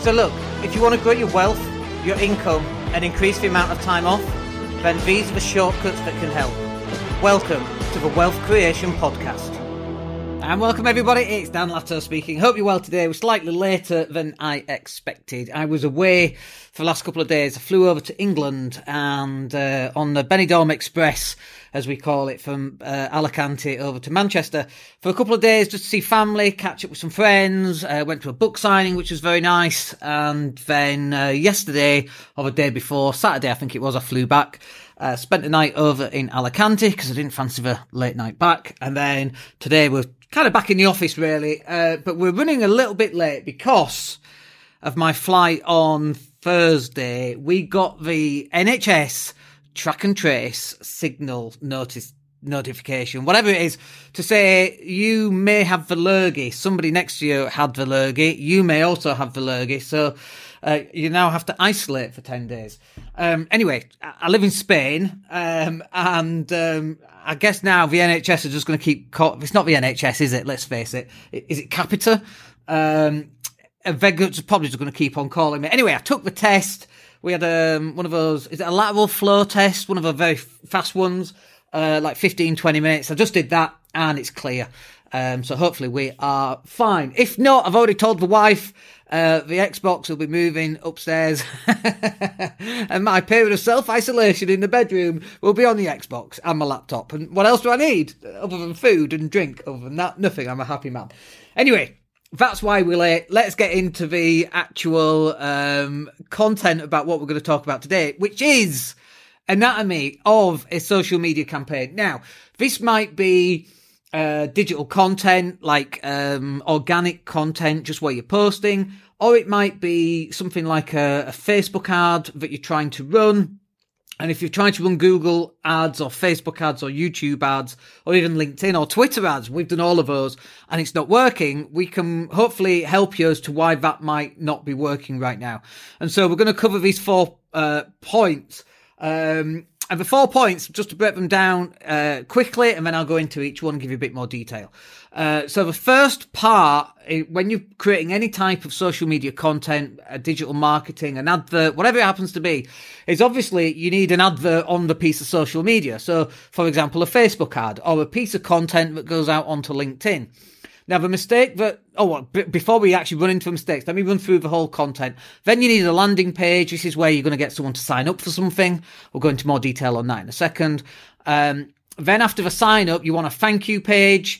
So look, if you want to grow your wealth, your income, and increase the amount of time off, then these are the shortcuts that can help. Welcome to the Wealth Creation Podcast. And welcome everybody, it's Dan Latto speaking. Hope you're well today. We're slightly later than I expected. I was away for the last couple of days. I flew over to England and on the Benidorm Express, as we call it, from Alicante over to Manchester for a couple of days just to see family, catch up with some friends. Went to a book signing, which was very nice. And then yesterday, or the day before, Saturday I think it was, I flew back. Spent the night over in Alicante because I didn't fancy the late night back. And then today we're kind of back in the office really, but we're running a little bit late because of my flight on Thursday. We got the NHS track and trace signal notification, whatever it is, to say you may have the lurgy. Somebody next to you had the lurgy. You may also have the lurgy. So you now have to isolate for 10 days. Anyway, I live in Spain, and I guess now the NHS are just going to keep... It's not the NHS, is it? Let's face it. Is it Capita? They're probably just going to keep on calling me. Anyway, I took the test. We had one of those... Is it a lateral flow test? One of the very fast ones, like 15, 20 minutes. I just did that, and it's clear. So hopefully we are fine. If not, I've already told the wife... the Xbox will be moving upstairs and my period of self-isolation in the bedroom will be on the Xbox and my laptop. And what else do I need other than food and drink? Other than that, nothing. I'm a happy man. Anyway, that's why we're late. Let's get into the actual content about what we're going to talk about today, which is anatomy of a social media campaign. Now, this might be... digital content like organic content, just where you're posting, or it might be something like a Facebook ad that you're trying to run. And if you're trying to run Google ads or Facebook ads or YouTube ads or even LinkedIn or Twitter ads, we've done all of those and it's not working, we can hopefully help you as to why that might not be working right now. And so we're going to cover these 4 points. And the 4 points, just to break them down quickly, and then I'll go into each one and give you a bit more detail. So the first part, when you're creating any type of social media content, digital marketing, an advert, whatever it happens to be, is obviously you need an advert on the piece of social media. So, for example, a Facebook ad or a piece of content that goes out onto LinkedIn. Now, the mistake that... before we actually run into mistakes, let me run through the whole content. Then you need a landing page. This is where you're going to get someone to sign up for something. We'll go into more detail on that in a second. Then after the sign up, you want a thank you page.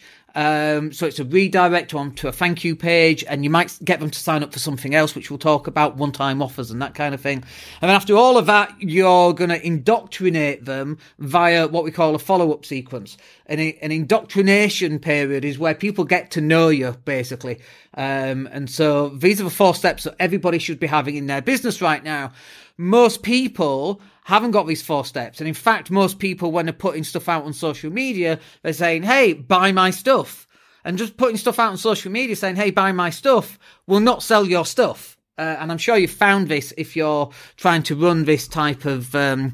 So it's a redirect onto a thank you page, and you might get them to sign up for something else, which we'll talk about, one-time offers and that kind of thing. And then after all of that, you're going to indoctrinate them via what we call a follow-up sequence. An indoctrination period is where people get to know you, basically. And so these are the 4 steps that everybody should be having in their business right now. Most people haven't got these 4 steps. And in fact, most people, when they're putting stuff out on social media, they're saying, hey, buy my stuff. And just putting stuff out on social media saying, hey, buy my stuff, will not sell your stuff. And I'm sure you've found this if you're trying to run this type of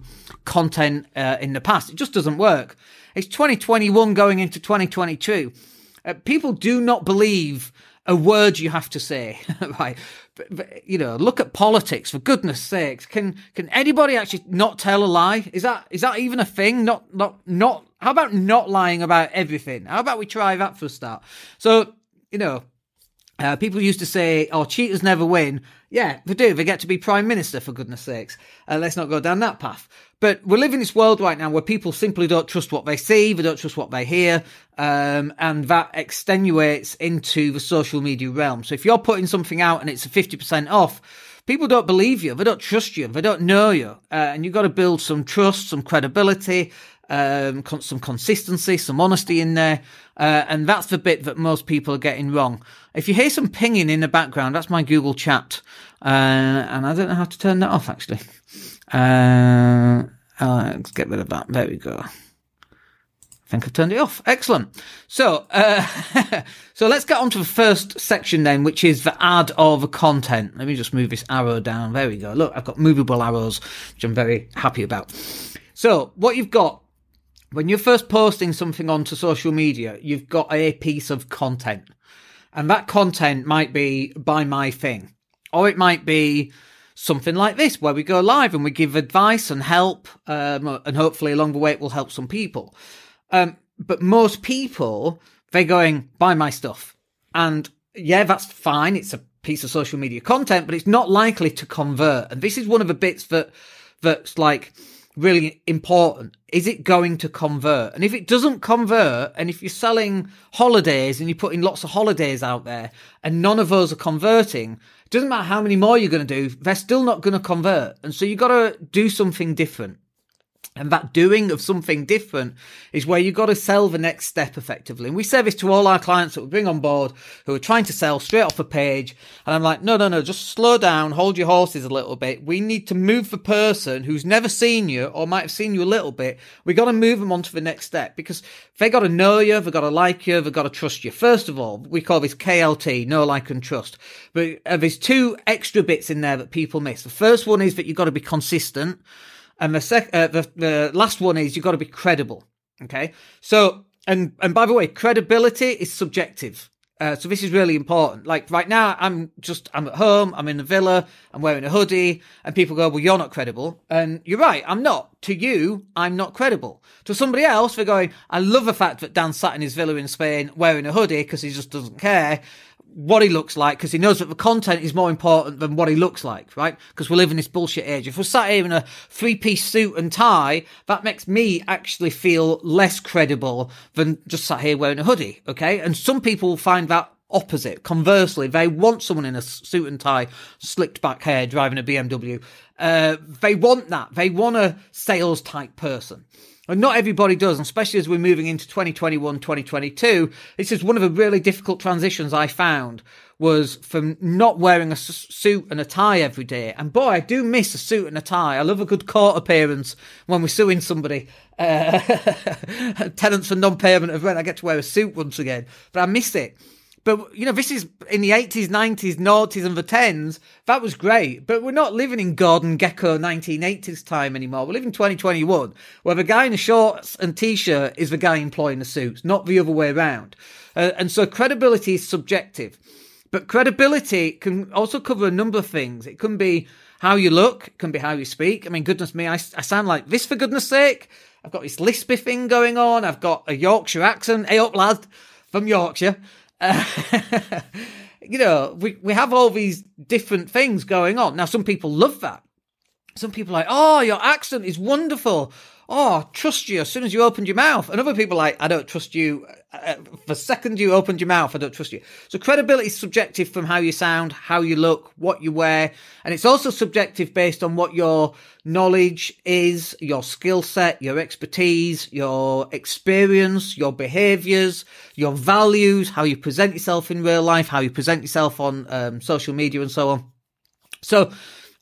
content in the past. It just doesn't work. It's 2021 going into 2022. People do not believe a word you have to say, right? But, you know, look at politics, for goodness sakes. Can anybody actually not tell a lie? Is that even a thing? Not. How about not lying about everything? How about we try that for a start? So, you know, people used to say, oh, cheaters never win. Yeah, they do. They get to be prime minister, for goodness sakes. Let's not go down that path. But we live in this world right now where people simply don't trust what they see, they don't trust what they hear, and that extenuates into the social media realm. So if you're putting something out and it's a 50% off, people don't believe you, they don't trust you, they don't know you, and you've got to build some trust, some credibility, some consistency, some honesty in there, and that's the bit that most people are getting wrong. If you hear some pinging in the background, that's my Google chat, and I don't know how to turn that off actually. Let's get rid of that. There we go. I think I've turned it off. Excellent. So, so let's get on to the first section then, which is the ad or the content. Let me just move this arrow down. There we go. Look, I've got movable arrows, which I'm very happy about. So what you've got when you're first posting something onto social media, you've got a piece of content, and that content might be buy my thing. Or it might be something like this, where we go live and we give advice and help, and hopefully along the way it will help some people. But most people, they're going, buy my stuff. And yeah, that's fine. It's a piece of social media content, but it's not likely to convert. And this is one of the bits that's like really important. Is it going to convert? And if it doesn't convert, and if you're selling holidays and you're putting lots of holidays out there and none of those are converting, it doesn't matter how many more you're going to do, they're still not going to convert. And so you've got to do something different. And that doing of something different is where you've got to sell the next step effectively. And we say this to all our clients that we bring on board who are trying to sell straight off a page. And I'm like, no, just slow down, hold your horses a little bit. We need to move the person who's never seen you or might have seen you a little bit. We got to move them on to the next step because they got to know you, they got to like you, they got to trust you. First of all, we call this KLT, know, like, and trust. But there's two extra bits in there that people miss. The first one is that you've got to be consistent. And the last one is you've got to be credible. Okay. So, and by the way, credibility is subjective. So this is really important. Like right now, I'm at home, I'm in the villa, I'm wearing a hoodie, and people go, well, you're not credible. And you're right, I'm not. To you, I'm not credible. To somebody else, they're going, I love the fact that Dan sat in his villa in Spain wearing a hoodie because he just doesn't care what he looks like, because he knows that the content is more important than what he looks like, right? Because we live in this bullshit age. If we're sat here in a 3-piece suit and tie, that makes me actually feel less credible than just sat here wearing a hoodie, okay? And some people find that opposite. Conversely, they want someone in a suit and tie, slicked back hair, driving a BMW. They want that. They want a sales type person. And not everybody does, and especially as we're moving into 2021, 2022, this is one of the really difficult transitions I found, was from not wearing a suit and a tie every day. And boy, I do miss a suit and a tie. I love a good court appearance when we're suing somebody. Tenants for non-payment of rent, I get to wear a suit once again. But I miss it. But, you know, this is in the 80s, 90s, noughties and the 10s. That was great. But we're not living in Gordon Gekko 1980s time anymore. We're living 2021, where the guy in the shorts and T-shirt is the guy employing the suits, not the other way around. And so credibility is subjective. But credibility can also cover a number of things. It can be how you look. It can be how you speak. I mean, goodness me, I sound like this, for goodness sake. I've got this lispy thing going on. I've got a Yorkshire accent. Hey up, lad, from Yorkshire. You know, we have all these different things going on. Now, some people love that. Some people are like, oh, your accent is wonderful. Oh, trust you as soon as you opened your mouth. And other people are like, I don't trust you. The second you opened your mouth, I don't trust you. So credibility is subjective from how you sound, how you look, what you wear. And it's also subjective based on what your knowledge is, your skill set, your expertise, your experience, your behaviors, your values, how you present yourself in real life, how you present yourself on social media and so on. So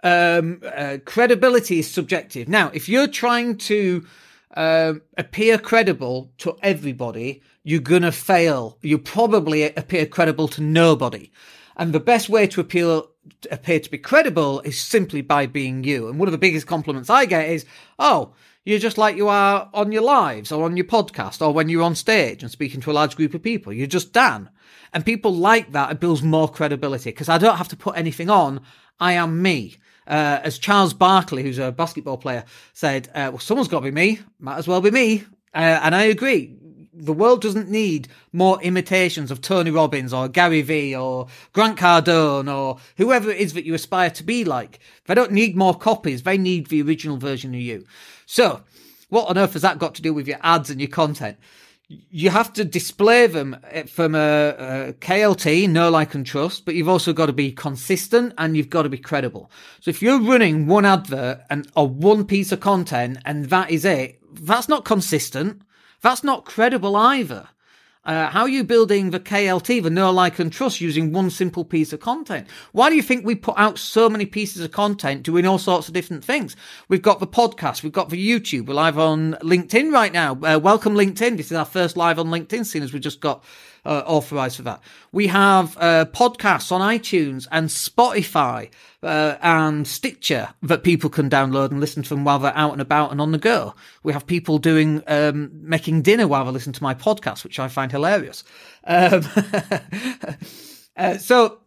credibility is subjective. Now, if you're trying to appear credible to everybody, you're going to fail. You probably appear credible to nobody. And the best way to appear to be credible is simply by being you. And one of the biggest compliments I get is, oh, you're just like you are on your lives or on your podcast or when you're on stage and speaking to a large group of people. You're just Dan. And people like that. It builds more credibility because I don't have to put anything on. I am me. As Charles Barkley, who's a basketball player, said, well, someone's got to be me. Might as well be me. And I agree. The world doesn't need more imitations of Tony Robbins or Gary Vee or Grant Cardone or whoever it is that you aspire to be like. They don't need more copies. They need the original version of you. So what on earth has that got to do with your ads and your content? You have to display them from a KLT, know, like, and trust, but you've also got to be consistent and you've got to be credible. So if you're running one advert or one piece of content and that is it, that's not consistent. That's not credible either. How are you building the KLT, the know, like, and trust, using one simple piece of content? Why do you think we put out so many pieces of content doing all sorts of different things? We've got the podcast, we've got the YouTube, we're live on LinkedIn right now. Welcome LinkedIn. This is our first live on LinkedIn, seeing as we just got authorized for that. We have podcasts on iTunes and Spotify and Stitcher that people can download and listen to them while they're out and about and on the go. We have people doing making dinner while they listen to my podcast, which I find hilarious. So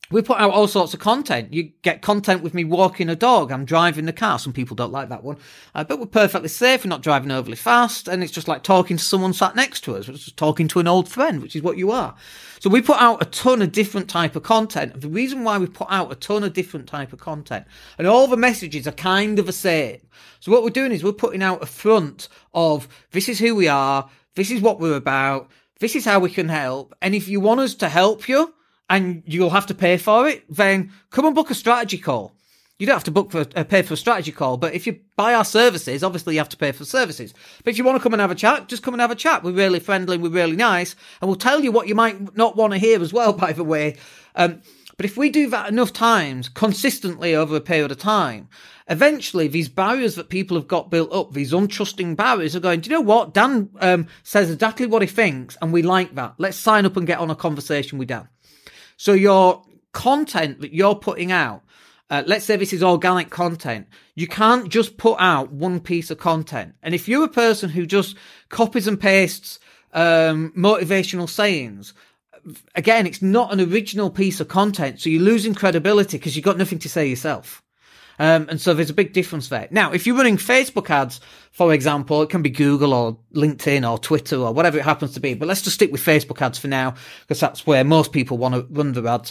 We put out all sorts of content. You get content with me walking a dog. I'm driving the car. Some people don't like that one. But we're perfectly safe. We're not driving overly fast. And it's just like talking to someone sat next to us. It's just talking to an old friend, which is what you are. So we put out a ton of different type of content. And the reason why we put out a ton of different type of content, and all the messages are kind of the same. So what we're doing is we're putting out a front of, this is who we are. This is what we're about. This is how we can help. And if you want us to help you, and you'll have to pay for it, then come and book a strategy call. You don't have to pay for a strategy call, but if you buy our services, obviously you have to pay for services. But if you want to come and have a chat, just come and have a chat. We're really friendly, we're really nice, and we'll tell you what you might not want to hear as well, by the way. But if we do that enough times, consistently over a period of time, eventually these barriers that people have got built up, these untrusting barriers, are going, do you know what? Dan says exactly what he thinks, and we like that. Let's sign up and get on a conversation with Dan. So your content that you're putting out, let's say this is organic content, you can't just put out one piece of content. And if you're a person who just copies and pastes motivational sayings, again, it's not an original piece of content, so you're losing credibility because you've got nothing to say yourself. And so there's a big difference there. Now, if you're running Facebook ads, for example, it can be Google or LinkedIn or Twitter or whatever it happens to be. But let's just stick with Facebook ads for now, because that's where most people want to run their ads.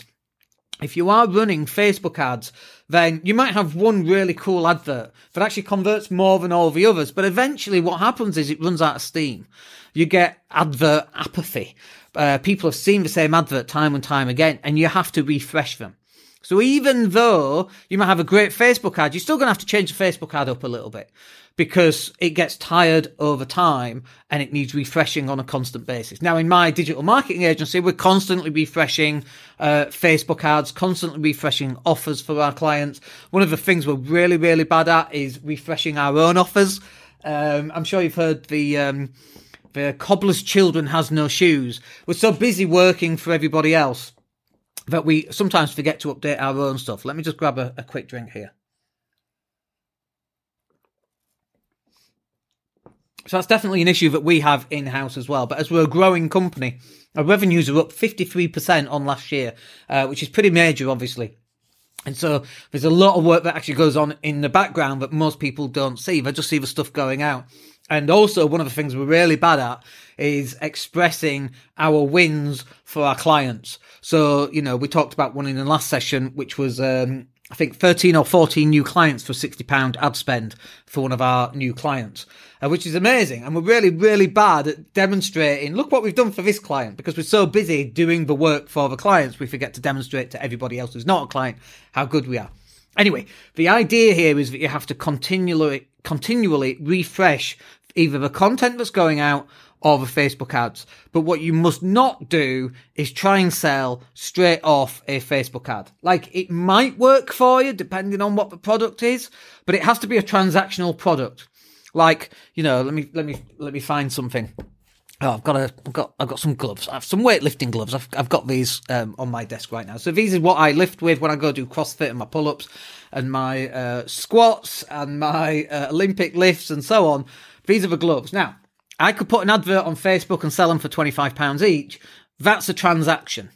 If you are running Facebook ads, then you might have one really cool advert that actually converts more than all the others. But eventually what happens is it runs out of steam. You get advert apathy. People have seen the same advert time and time again, and you have to refresh them. So even though you might have a great Facebook ad, you're still going to have to change the Facebook ad up a little bit because it gets tired over time and it needs refreshing on a constant basis. Now, in my digital marketing agency, we're constantly refreshing Facebook ads, constantly refreshing offers for our clients. One of the things we're really, really bad at is refreshing our own offers. I'm sure you've heard the cobbler's children has no shoes. We're so busy working for everybody else that we sometimes forget to update our own stuff. Let me just grab a quick drink here. So that's definitely an issue that we have in-house as well. But as we're a growing company, our revenues are up 53% on last year, which is pretty major, obviously. And so there's a lot of work that actually goes on in the background that most people don't see. They just see the stuff going out. And also, one of the things we're really bad at is expressing our wins for our clients. So, you know, we talked about one in the last session, which was, I think 13 or 14 new clients for £60 ad spend for one of our new clients, which is amazing. And we're really, really bad at demonstrating, look what we've done for this client, because we're so busy doing the work for the clients, we forget to demonstrate to everybody else who's not a client how good we are. Anyway, the idea here is that you have to continually refresh either the content that's going out or the Facebook ads. But what you must not do is try and sell straight off a Facebook ad. Like, it might work for you depending on what the product is, but it has to be a transactional product. Like, you know, let me find something. Oh, I've got some gloves. I have some weightlifting gloves. I've got these on my desk right now. So these are what I lift with when I go do CrossFit and my pull-ups and my squats and my Olympic lifts and so on. These are the gloves. Now, I could put an advert on Facebook and sell them for £25 each. That's a transaction.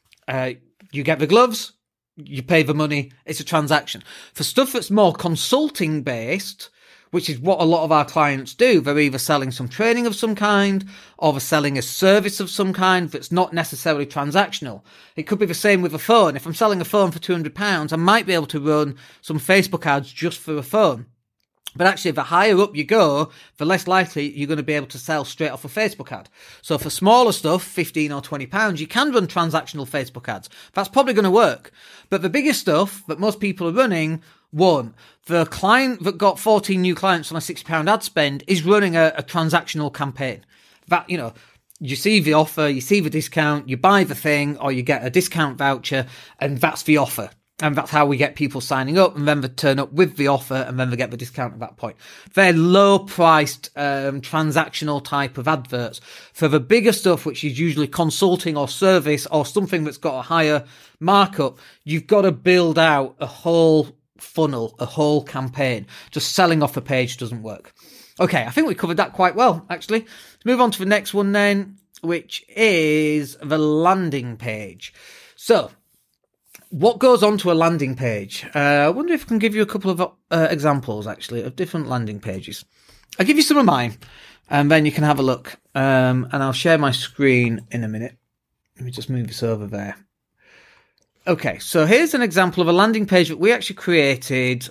You get the gloves, you pay the money. It's a transaction. For stuff that's more consulting based, which is what a lot of our clients do, they're either selling some training of some kind or they're selling a service of some kind that's not necessarily transactional. It could be the same with a phone. If I'm selling a phone for £200, I might be able to run some Facebook ads just for a phone. But actually, the higher up you go, the less likely you're going to be able to sell straight off a Facebook ad. So for smaller stuff, £15 or £20, you can run transactional Facebook ads. That's probably going to work. But the bigger stuff that most people are running, one, the client that got 14 new clients on a £60 ad spend is running a transactional campaign. That, you know, you see the offer, you see the discount, you buy the thing, or you get a discount voucher, and that's the offer. And that's how we get people signing up, and then they turn up with the offer, and then they get the discount at that point. They're low-priced, transactional type of adverts. For the bigger stuff, which is usually consulting or service or something that's got a higher markup, you've got to build out a whole funnel, a whole campaign. Just selling off a page doesn't work. Okay, I think we covered that quite well, actually. Let's move on to the next one then, which is the landing page. So, what goes onto a landing page? I wonder if I can give you a couple of examples, actually, of different landing pages. I'll give you some of mine, and then you can have a look. And I'll share my screen in a minute. Let me just move this over there. Okay, so here's an example of a landing page that we actually created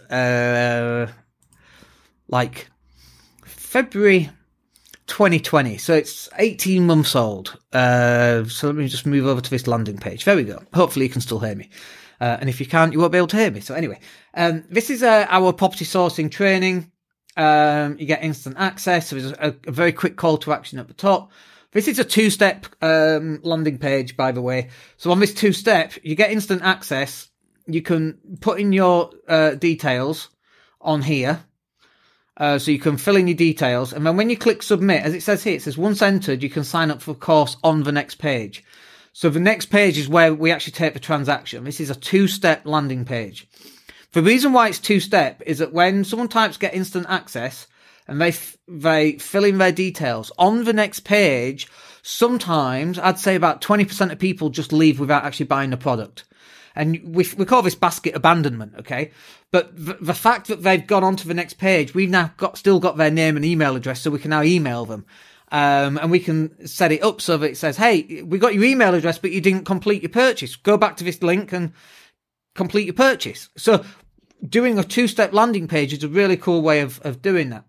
like February 2020. So it's 18 months old. So let me just move over to this landing page. There we go. Hopefully you can still hear me. And if you can't, you won't be able to hear me. So anyway, this is our property sourcing training. You get instant access. So there's a very quick call to action at the top. This is a 2-step landing page, by the way. So on this 2-step, you get instant access. You can put in your details on here. So you can fill in your details. And then when you click submit, as it says here, it says once entered, you can sign up for a course on the next page. So the next page is where we actually take the transaction. This is a 2-step landing page. The reason why it's 2-step is that when someone types get instant access, and they fill in their details on the next page, sometimes I'd say about 20% of people just leave without actually buying the product. And we call this basket abandonment, okay? But the fact that they've gone on to the next page, we've now still got their name and email address, so we can now email them. And we can set it up so that it says, hey, we got your email address, but you didn't complete your purchase. Go back to this link and complete your purchase. So doing a 2-step landing page is a really cool way of doing that.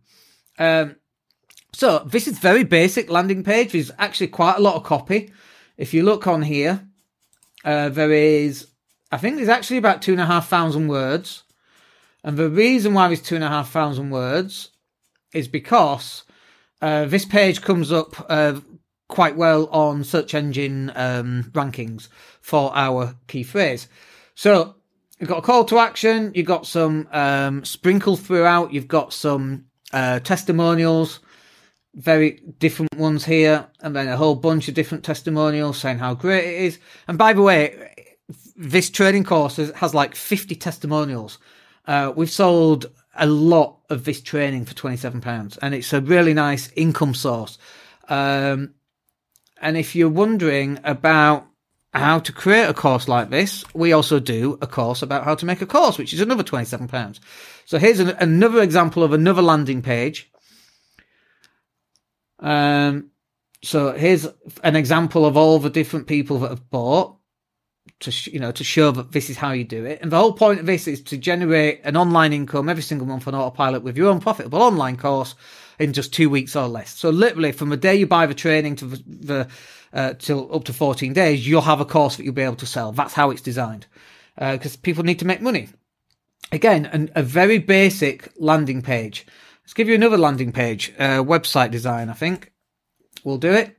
So this is very basic landing page. There's actually quite a lot of copy. If you look on here, there's actually about 2,500 words. And the reason why there's 2,500 words is because this page comes up quite well on search engine rankings for our key phrase. So you've got a call to action. You've got some sprinkled throughout. You've got some testimonials, very different ones here, and then a whole bunch of different testimonials saying how great it is. And by the way, this training course has like 50 testimonials. We've sold a lot of this training for £27, and it's a really nice income source. And if you're wondering about how to create a course like this, we also do a course about how to make a course, which is another £27. So here's another example of another landing page. So here's an example of all the different people that have bought to show that this is how you do it. And the whole point of this is to generate an online income every single month on autopilot with your own profitable online course in just 2 weeks or less. So literally from the day you buy the training to till up to 14 days, you'll have a course that you'll be able to sell. That's how it's designed. Because people need to make money. Again, a very basic landing page. Let's give you another landing page. Website design, I think. We'll do it.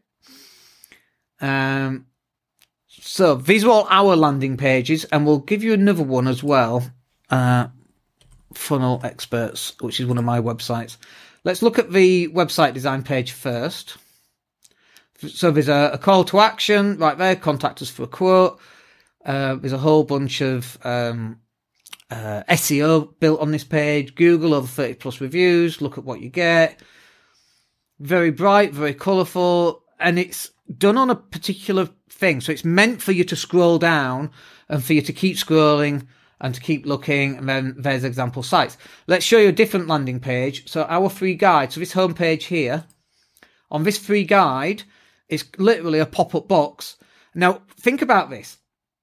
So these are all our landing pages, and we'll give you another one as well. Funnel Experts, which is one of my websites. Let's look at the website design page first. So there's a call to action right there. Contact us for a quote. There's a whole bunch of SEO built on this page. Google over 30 plus reviews. Look at what you get. Very bright, very colourful, and it's done on a particular thing. So it's meant for you to scroll down and for you to keep scrolling and to keep looking. And then there's example sites. Let's show you a different landing page. So our free guide. So this homepage here, on this free guide, is literally a pop-up box. Now think about this.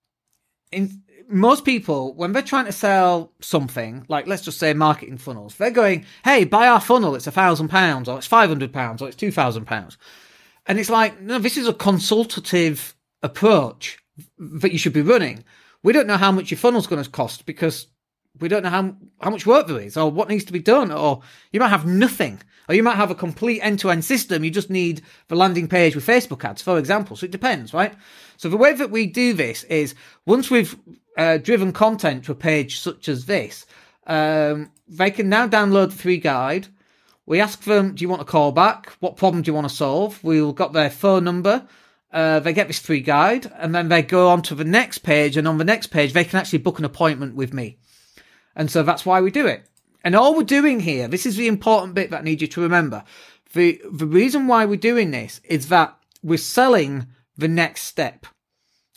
Most people, when they're trying to sell something, like let's just say marketing funnels, they're going, hey, buy our funnel, it's £1,000, or it's £500, or it's £2,000. And it's like, no, this is a consultative approach that you should be running. We don't know how much your funnel's going to cost because we don't know how much work there is or what needs to be done. Or you might have nothing, or you might have a complete end-to-end system. You just need the landing page with Facebook ads, for example. So it depends, right? So the way that we do this is once we've driven content to a page such as this, they can now download the free guide. We ask them, do you want a call back? What problem do you want to solve? We've got their phone number. They get this free guide, and then they go on to the next page, and on the next page, they can actually book an appointment with me. And so that's why we do it. And all we're doing here, this is the important bit that I need you to remember. The reason why we're doing this is that we're selling the next step.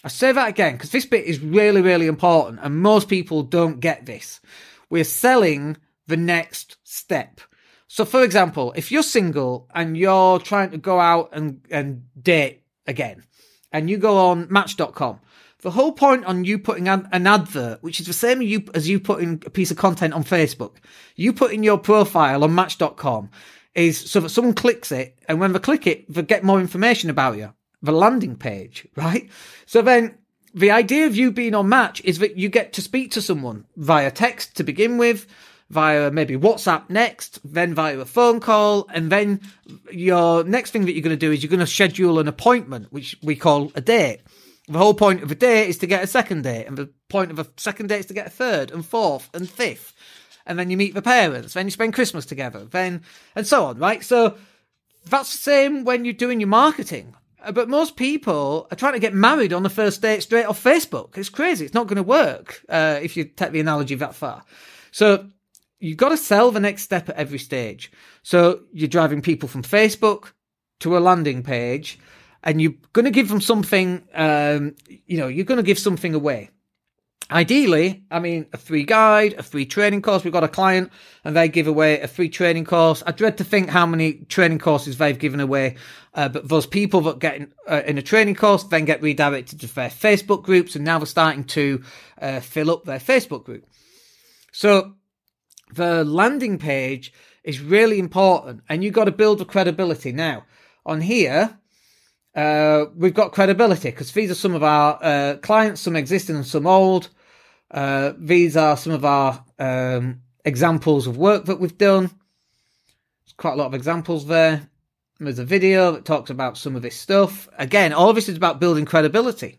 I say that again because this bit is really, really important and most people don't get this. We're selling the next step. So, for example, if you're single and you're trying to go out and date again, and you go on Match.com, the whole point on you putting an advert, which is the same as you putting a piece of content on Facebook, you putting your profile on Match.com, is so that someone clicks it, and when they click it, they get more information about you. The landing page, right? So then the idea of you being on Match is that you get to speak to someone via text to begin with, via maybe WhatsApp next, then via a phone call, and then your next thing that you're going to do is you're going to schedule an appointment, which we call a date. The whole point of a date is to get a second date, and the point of a second date is to get a third and fourth and fifth. And then you meet the parents, then you spend Christmas together, then, and so on, right? So that's the same when you're doing your marketing. But most people are trying to get married on the first date straight off Facebook. It's crazy. It's not going to work if you take the analogy that far. So you've got to sell the next step at every stage. So you're driving people from Facebook to a landing page, and you're going to give them something, you're going to give something away. Ideally, a free guide, a free training course. We've got a client and they give away a free training course. I dread to think how many training courses they've given away. But those people that get in a training course then get redirected to their Facebook groups, and now they're starting to fill up their Facebook group. So the landing page is really important, and you've got to build the credibility. Now, on here, we've got credibility because these are some of our clients, some existing and some old. These are some of our examples of work that we've done. There's quite a lot of examples there. There's a video that talks about some of this stuff. Again, all of this is about building credibility.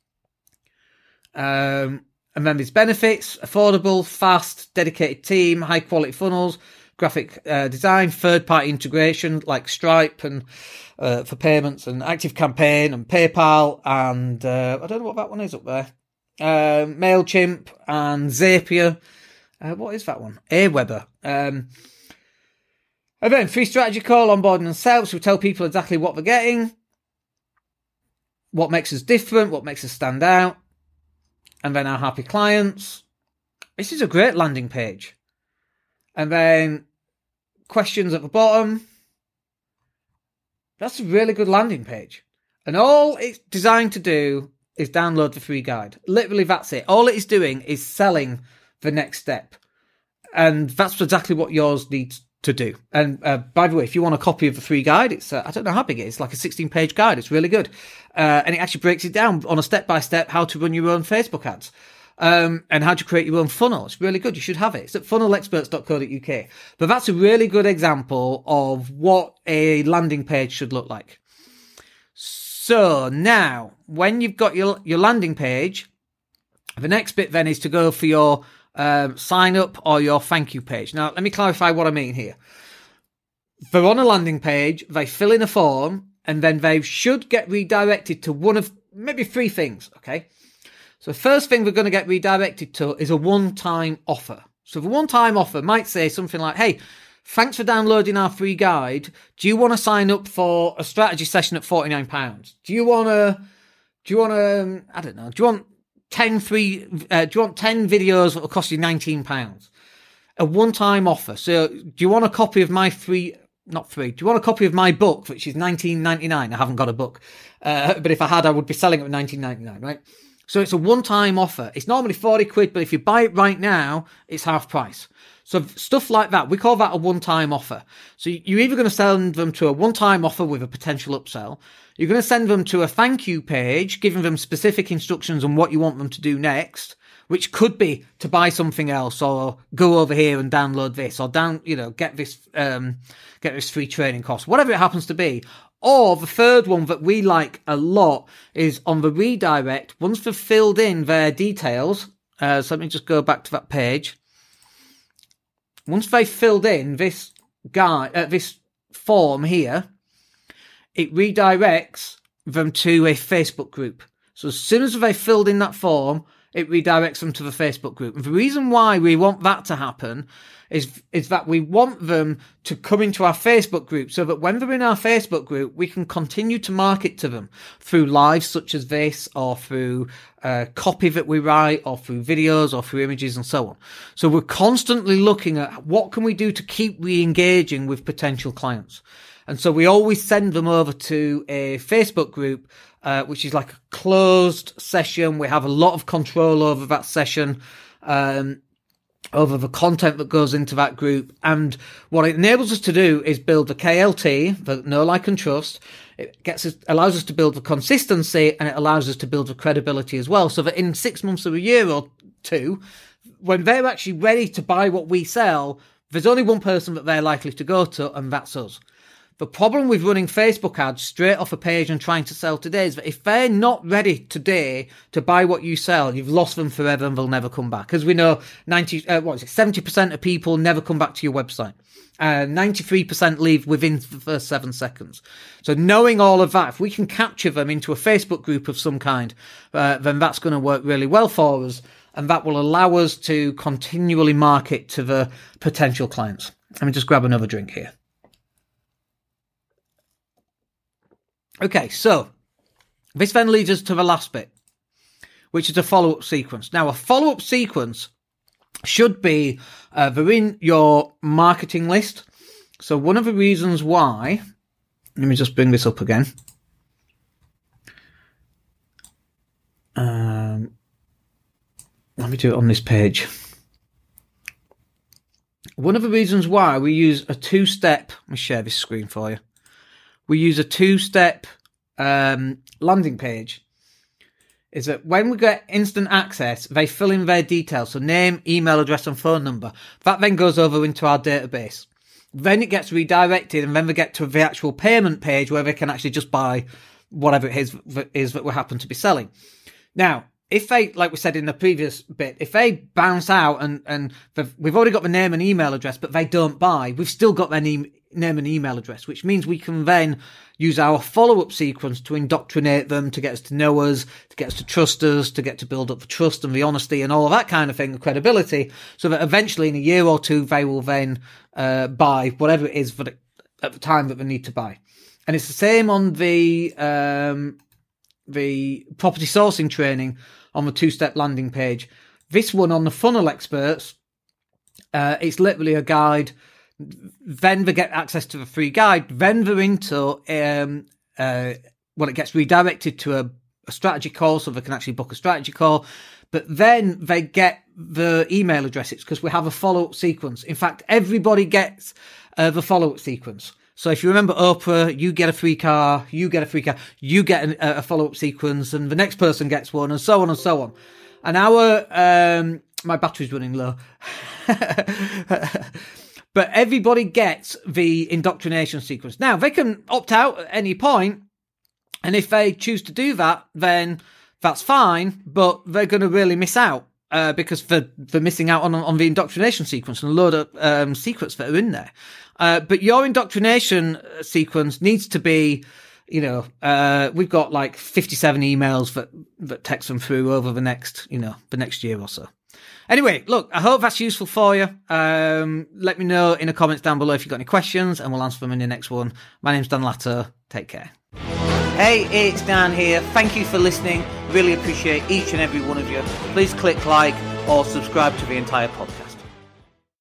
And then there's benefits: affordable, fast, dedicated team, high quality funnels, graphic design, third-party integration like Stripe and for payments, and ActiveCampaign and PayPal, and I don't know what that one is up there. MailChimp and Zapier. What is that one? Aweber. And then free strategy call, onboarding and sales. We tell people exactly what they're getting, what makes us different, what makes us stand out, and then our happy clients. This is a great landing page. And then questions at the bottom. That's a really good landing page. And all it's designed to do is download the free guide. Literally, that's it. All it is doing is selling the next step. And that's exactly what yours needs to do. And by the way, if you want a copy of the free guide, it's, I don't know how big it is. It's like a 16-page guide. It's really good. And it actually breaks it down on a step-by-step how to run your own Facebook ads. And how to create your own funnel. It's really good. You should have it. It's at funnelexperts.co.uk. But that's a really good example of what a landing page should look like. So now, when you've got your landing page, the next bit then is to go for your sign up or your thank you page. Now, let me clarify what I mean here. They're on a landing page, they fill in a form, and then they should get redirected to one of maybe three things, okay? So the first thing they're going to get redirected to is a one-time offer. So the one-time offer might say something like, hey, thanks for downloading our free guide. Do you want to sign up for a strategy session at £49? Do you want 10 videos that will cost you £19? A one-time offer. So do you want a copy of my do you want a copy of my book, which is $19.99? I haven't got a book. But if I had, I would be selling it at $19.99, right? So it's a one-time offer. It's normally 40 quid, but if you buy it right now, it's half price. So stuff like that, we call that a one-time offer. So you're either going to send them to a one-time offer with a potential upsell. You're going to send them to a thank you page, giving them specific instructions on what you want them to do next, which could be to buy something else, or go over here and download this, or get this free training course, whatever it happens to be. Or the third one that we like a lot is on the redirect. Once they've filled in their details, so let me just go back to that page. Once they've filled in this form here, it redirects them to a Facebook group. So as soon as they've filled in that form, it redirects them to the Facebook group. And the reason why we want that to happen is that we want them to come into our Facebook group so that when they're in our Facebook group, we can continue to market to them through lives such as this, or through copy that we write, or through videos, or through images, and so on. So we're constantly looking at what can we do to keep re-engaging with potential clients. And so we always send them over to a Facebook group, which is like a closed session. We have a lot of control over that session, over the content that goes into that group. And what it enables us to do is build the KLT, the know, like, and trust. It allows us to build the consistency, and it allows us to build the credibility as well. So that in 6 months or a year or two, when they're actually ready to buy what we sell, there's only one person that they're likely to go to, and that's us. The problem with running Facebook ads straight off a page and trying to sell today is that if they're not ready today to buy what you sell, you've lost them forever and they'll never come back. As we know, 70% of people never come back to your website. 93% leave within the first 7 seconds. So knowing all of that, if we can capture them into a Facebook group of some kind, then that's going to work really well for us. And that will allow us to continually market to the potential clients. Let me just grab another drink here. Okay, so this then leads us to the last bit, which is a follow-up sequence. Now, a follow-up sequence should be they're in your marketing list. So one of the reasons why, let me just bring this up again. Let me do it on this page. One of the reasons why we use a two-step, let me share this screen for you. We use a two-step landing page is that when we get instant access, they fill in their details. So name, email address, and phone number. That then goes over into our database. Then it gets redirected, and then they get to the actual payment page where they can actually just buy whatever it is that we happen to be selling. Now, if they, like we said in the previous bit, if they bounce out and we've already got the name and email address, but they don't buy, we've still got their name and email address, which means we can then use our follow-up sequence to indoctrinate them, to get us to know us, to get us to trust us, to get to build up the trust and the honesty and all of that kind of thing, the credibility, so that eventually in a year or two, they will then buy whatever it is at the time that they need to buy. And it's the same on the property sourcing training on the two-step landing page. This one on the Funnel Experts, it's literally a guide. Then they get access to the free guide. Then they're into it gets redirected to a strategy call, so they can actually book a strategy call. But then they get the email addresses because we have a follow-up sequence. In fact, everybody gets the follow-up sequence. So if you remember Oprah, you get a free car, you get a free car, you get a follow-up sequence, and the next person gets one, and so on and so on. And our my battery's running low. But everybody gets the indoctrination sequence. Now, they can opt out at any point, and if they choose to do that, then that's fine, but they're going to really miss out because they're missing out on the indoctrination sequence and a load of secrets that are in there. But your indoctrination sequence needs to be, we've got like 57 emails that text them through over the next year or so. Anyway, look, I hope that's useful for you. Let me know in the comments down below if you've got any questions, and we'll answer them in the next one. My name's Dan Latto. Take care. Hey, it's Dan here. Thank you for listening. Really appreciate each and every one of you. Please click like or subscribe to the entire podcast.